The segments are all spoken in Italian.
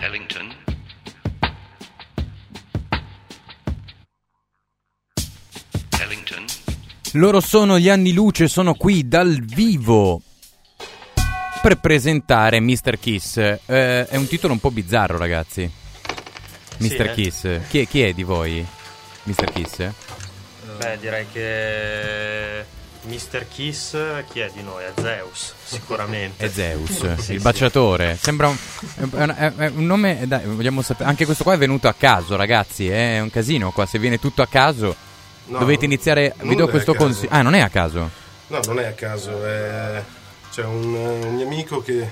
Ellington. Ellington. Loro sono gli Anni Luce, sono qui dal vivo per presentare Mr. Kiss. È un titolo un po' bizzarro, ragazzi. Mr. Kiss. Chi è di voi? Mr. Kiss? Beh, direi che Mr. Kiss, chi è di noi? È Zeus, sicuramente. È Zeus, sì, il baciatore. Sembra è un nome, dai, vogliamo sapere. Anche questo qua è venuto a caso, ragazzi. È un casino qua, se viene tutto a caso. No, dovete iniziare. Vi do questo consiglio. Ah, non è a caso? No, non è a caso. C'è un mio amico che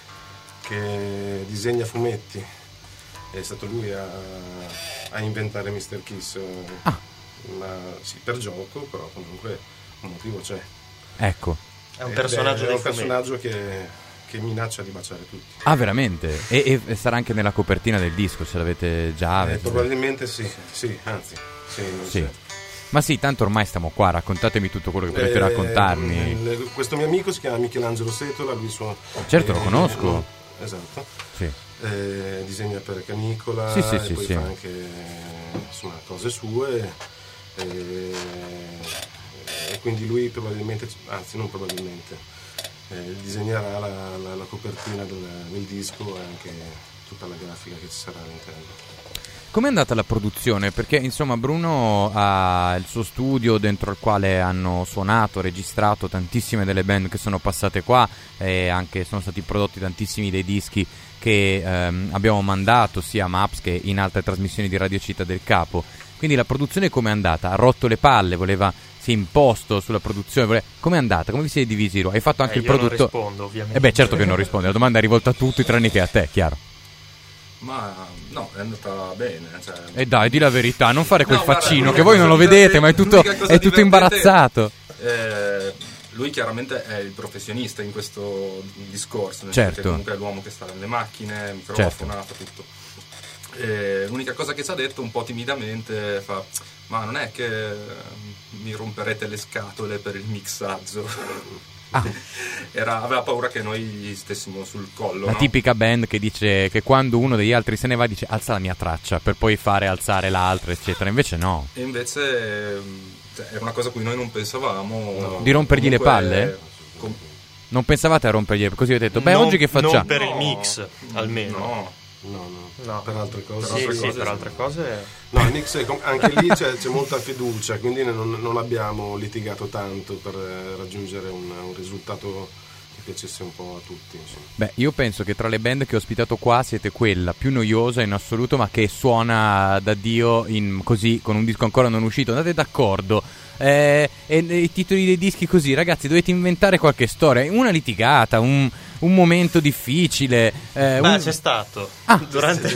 disegna fumetti. È stato lui a inventare Mr. Kiss. Sì, per gioco, però comunque un motivo c'è. Ecco. È un personaggio è un personaggio che minaccia di baciare tutti. Ah, veramente? E sarà anche nella copertina del disco, ce l'avete già? Probabilmente sì, anzi. Sì. Ma sì, tanto ormai stiamo qua, raccontatemi tutto quello che potete raccontarmi. Questo mio amico si chiama Michelangelo Setola, lui certo, lo conosco. Esatto. Sì. Disegna per Canicola, sì, poi fa anche insomma cose sue. E quindi lui probabilmente, anzi non probabilmente, disegnerà la copertina del disco e anche tutta la grafica che ci sarà all'interno. Com'è andata la produzione? Perché insomma Bruno ha il suo studio dentro il quale hanno suonato, registrato tantissime delle band che sono passate qua e anche sono stati prodotti tantissimi dei dischi che abbiamo mandato sia a Maps che in altre trasmissioni di Radio Città del Capo. Quindi la produzione com'è andata? Ha rotto le palle, si è imposto sulla produzione. Com'è andata? Come vi siete divisi? Hai fatto anche il produttore? Non rispondo, ovviamente. Certo che non risponde, la domanda è rivolta a tutti tranne che a te, chiaro. Ma no, è andata bene. E dai, di la verità, non fare quel faccino che voi non lo vedete, ma è tutto imbarazzato. Lui chiaramente è il professionista in questo discorso, certo. Perché comunque è l'uomo che sta nelle macchine, microfono, fa tutto. L'unica cosa che ci ha detto un po' timidamente ma non è che mi romperete le scatole per il mixaggio. Aveva paura che noi gli stessimo sul collo. La tipica band che dice che quando uno degli altri se ne va dice alza la mia traccia per poi fare alzare l'altra, eccetera. Invece no. E invece era una cosa a cui noi non pensavamo. No. Di rompergli le palle? Non pensavate a rompergli? Così avete detto oggi che facciamo? Non per il mix, almeno. No, per altre cose. Per altre cose. No, il mix anche lì c'è molta fiducia, quindi non abbiamo litigato tanto per raggiungere un risultato che piacesse un po' a tutti, insomma. Beh, io penso che tra le band che ho ospitato qua siete quella più noiosa in assoluto, ma che suona da Dio così, con un disco ancora non uscito. Andate d'accordo. E i titoli dei dischi così, ragazzi, dovete inventare qualche storia, una litigata, un momento difficile. C'è stato durante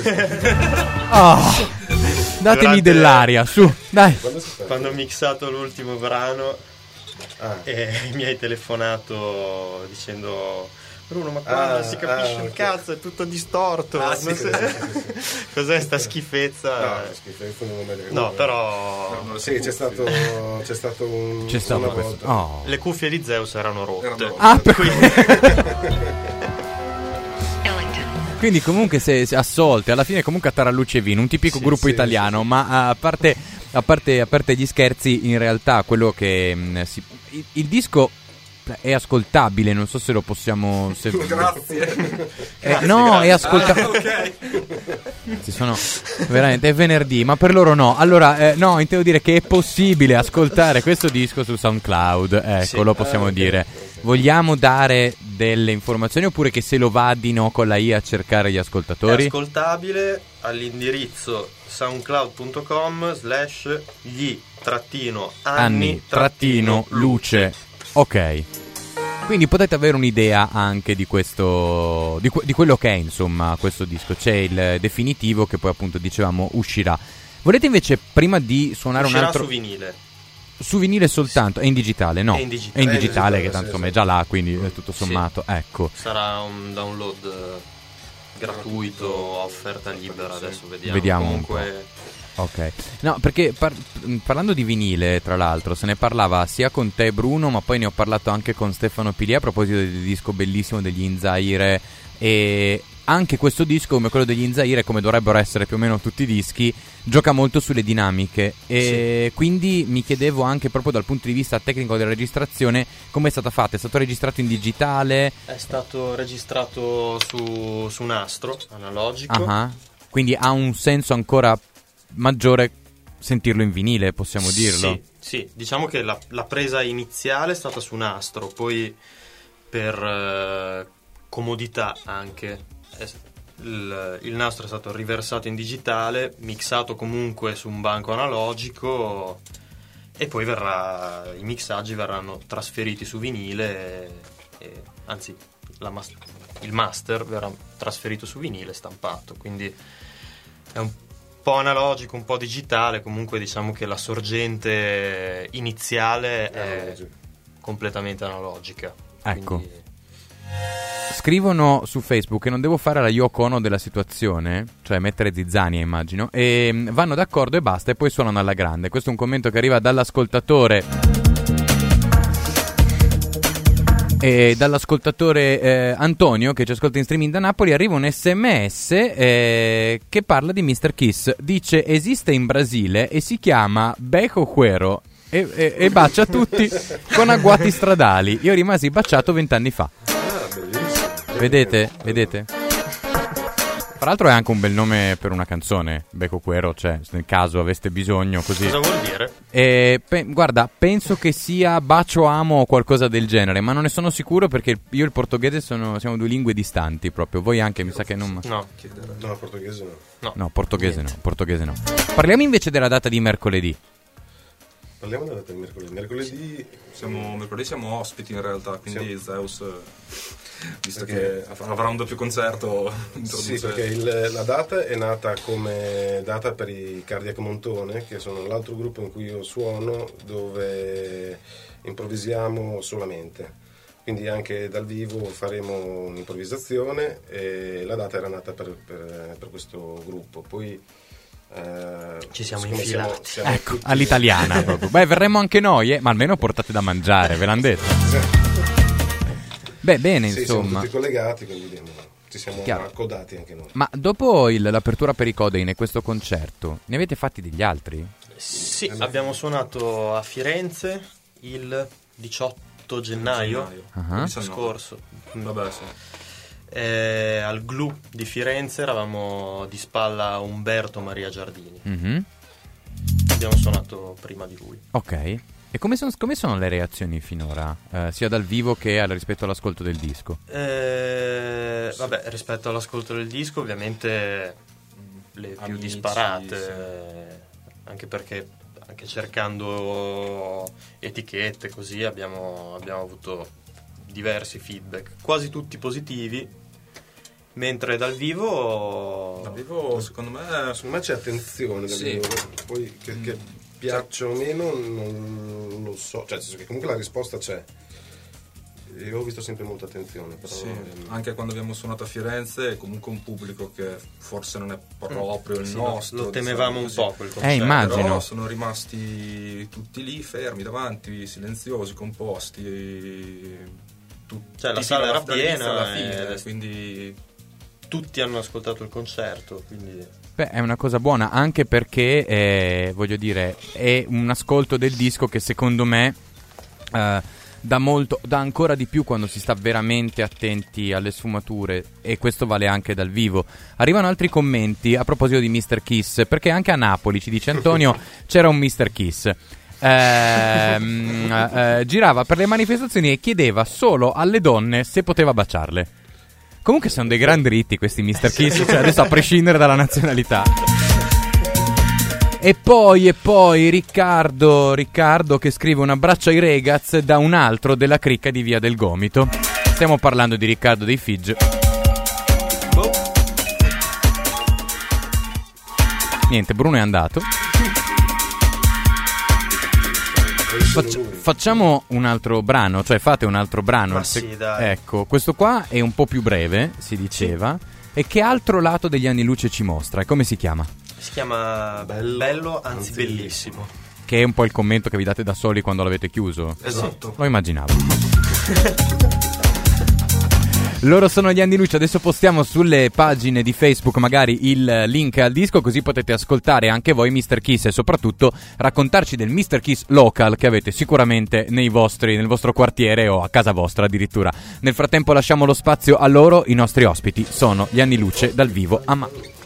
datemi dell'aria, su, dai. Quando ho mixato l'ultimo brano mi hai telefonato dicendo: Bruno, ma qua non si capisce un cazzo, è tutto distorto. Cos'è sta schifezza? No, schifezza non me ne no, però sì, c'è stato una volta. Le cuffie di Zeus erano rotte. Quindi comunque se assolte, alla fine comunque a Tarallucci e Vino, un tipico gruppo italiano, ma a parte gli scherzi, in realtà quello che il disco è ascoltabile, non so se lo possiamo grazie. No, è ascoltabile. Ok. Veramente è venerdì, ma per loro no. Allora, no, intendo dire che è possibile ascoltare questo disco su SoundCloud. Ecco, lo possiamo dire. Vogliamo dare delle informazioni oppure che se lo vadino con la I a cercare gli ascoltatori? È ascoltabile all'indirizzo soundcloud.com/gli-anni-luce. Ok. Quindi potete avere un'idea anche di questo di quello che è, insomma, questo disco. C'è il definitivo che poi appunto dicevamo uscirà. Volete invece prima di suonare un altro su vinile? Su vinile soltanto, è in digitale, no? È in digitale che tanto è già là, quindi è tutto sommato, ecco. Sarà un download gratuito, offerta libera, adesso vediamo. Comunque... un po'. Ok, no, perché parlando di vinile, tra l'altro, se ne parlava sia con te, Bruno, ma poi ne ho parlato anche con Stefano Pili a proposito del disco bellissimo degli In Zaire, e anche questo disco, come quello degli Inzaire, come dovrebbero essere più o meno tutti i dischi, gioca molto sulle dinamiche, e quindi mi chiedevo anche proprio dal punto di vista tecnico della registrazione come è stata fatta. È stato registrato in digitale? È stato registrato su nastro analogico. Quindi ha un senso ancora maggiore sentirlo in vinile, possiamo dirlo? Sì, diciamo che la presa iniziale è stata su nastro, poi per comodità anche il nastro è stato riversato in digitale, mixato comunque su un banco analogico, e poi i mixaggi verranno trasferiti su vinile, anzi il master verrà trasferito su vinile stampato, quindi è un po' analogico, un po' digitale. Comunque diciamo che la sorgente iniziale è completamente analogica. Ecco. Quindi... Scrivono su Facebook che non devo fare la Yoko Ono della situazione, cioè mettere zizzania immagino, e vanno d'accordo e basta, e poi suonano alla grande. Questo è un commento che arriva dall'ascoltatore Antonio, che ci ascolta in streaming da Napoli. Arriva un SMS che parla di Mr. Kiss. Dice: esiste in Brasile e si chiama Beco Cuero e bacia tutti con agguati stradali. Io rimasi baciato 20 anni fa. Vedete? Tra l'altro è anche un bel nome per una canzone, Beco Cuero, cioè nel caso aveste bisogno così. Cosa vuol dire? Guarda, penso che sia bacio amo o qualcosa del genere, ma non ne sono sicuro perché io e il portoghese siamo due lingue distanti proprio. Voi anche, mi sa che non... No, portoghese no. No, portoghese no. Parliamo invece della data di mercoledì. Parliamo della data di mercoledì. Mercoledì siamo ospiti in realtà, quindi Zeus, visto che avrà un doppio concerto, introduce... Sì, perché la data è nata come data per i Cardiac Montone, che sono l'altro gruppo in cui io suono, dove improvvisiamo solamente. Quindi anche dal vivo faremo un'improvvisazione, e la data era nata per questo gruppo. Poi ci siamo infilati, ecco, all'italiana proprio. Beh, verremo anche noi, ma almeno portate da mangiare, ve l'hanno detto. Beh, bene, sì, insomma. Siamo tutti collegati, quindi ci siamo accodati anche noi. Ma dopo l'apertura per i Codeine e questo concerto, ne avete fatti degli altri? Sì, abbiamo suonato a Firenze il 18 gennaio scorso. Vabbè, sì. Al Glu di Firenze eravamo di spalla a Umberto Maria Giardini. Abbiamo suonato prima di lui. Ok. E come sono le reazioni finora, sia dal vivo che rispetto all'ascolto del disco? Vabbè, rispetto all'ascolto del disco ovviamente le più Amici, disparate, sì. Anche perché anche cercando etichette così abbiamo avuto diversi feedback, quasi tutti positivi, mentre dal vivo secondo me c'è attenzione dal vivo. Poi che piaccia o meno non lo so, cioè nel senso che comunque la risposta c'è. Io ho visto sempre molta attenzione, però sì, anche quando abbiamo suonato a Firenze è comunque un pubblico che forse non è proprio il nostro. Lo temevamo un po' quel concerto. Immagino. Però sono rimasti tutti lì fermi davanti, silenziosi, composti. Cioè la sala era piena alla fine, quindi tutti hanno ascoltato il concerto, quindi... Beh, è una cosa buona, anche perché voglio dire, è un ascolto del disco che secondo me dà ancora di più quando si sta veramente attenti alle sfumature, e questo vale anche dal vivo. Arrivano altri commenti a proposito di Mr. Kiss, perché anche a Napoli, ci dice Antonio, c'era un Mr. Kiss. Girava per le manifestazioni e chiedeva solo alle donne se poteva baciarle. Comunque sono dei grandi ritti questi Mr. Kiss, cioè adesso a prescindere dalla nazionalità. E poi Riccardo che scrive un abbraccio ai Regaz da un altro della cricca di Via del Gomito. Stiamo parlando di Riccardo dei Fidge. Niente, Bruno è andato. Facciamo un altro brano, cioè fate un altro brano. Ma sì, dai. Ecco, questo qua è un po' più breve, si diceva. Sì. E che altro lato degli anni luce ci mostra? E come si chiama? Si chiama Bello, anzi bellissimo. Che è un po' il commento che vi date da soli quando l'avete chiuso. Esatto. Lo immaginavo. Loro sono gli Anni Luce. Adesso postiamo sulle pagine di Facebook magari il link al disco, così potete ascoltare anche voi Mr. Kiss e soprattutto raccontarci del Mr. Kiss local che avete sicuramente nel vostro quartiere o a casa vostra addirittura. Nel frattempo lasciamo lo spazio a loro. I nostri ospiti sono gli Anni Luce dal vivo a Manu.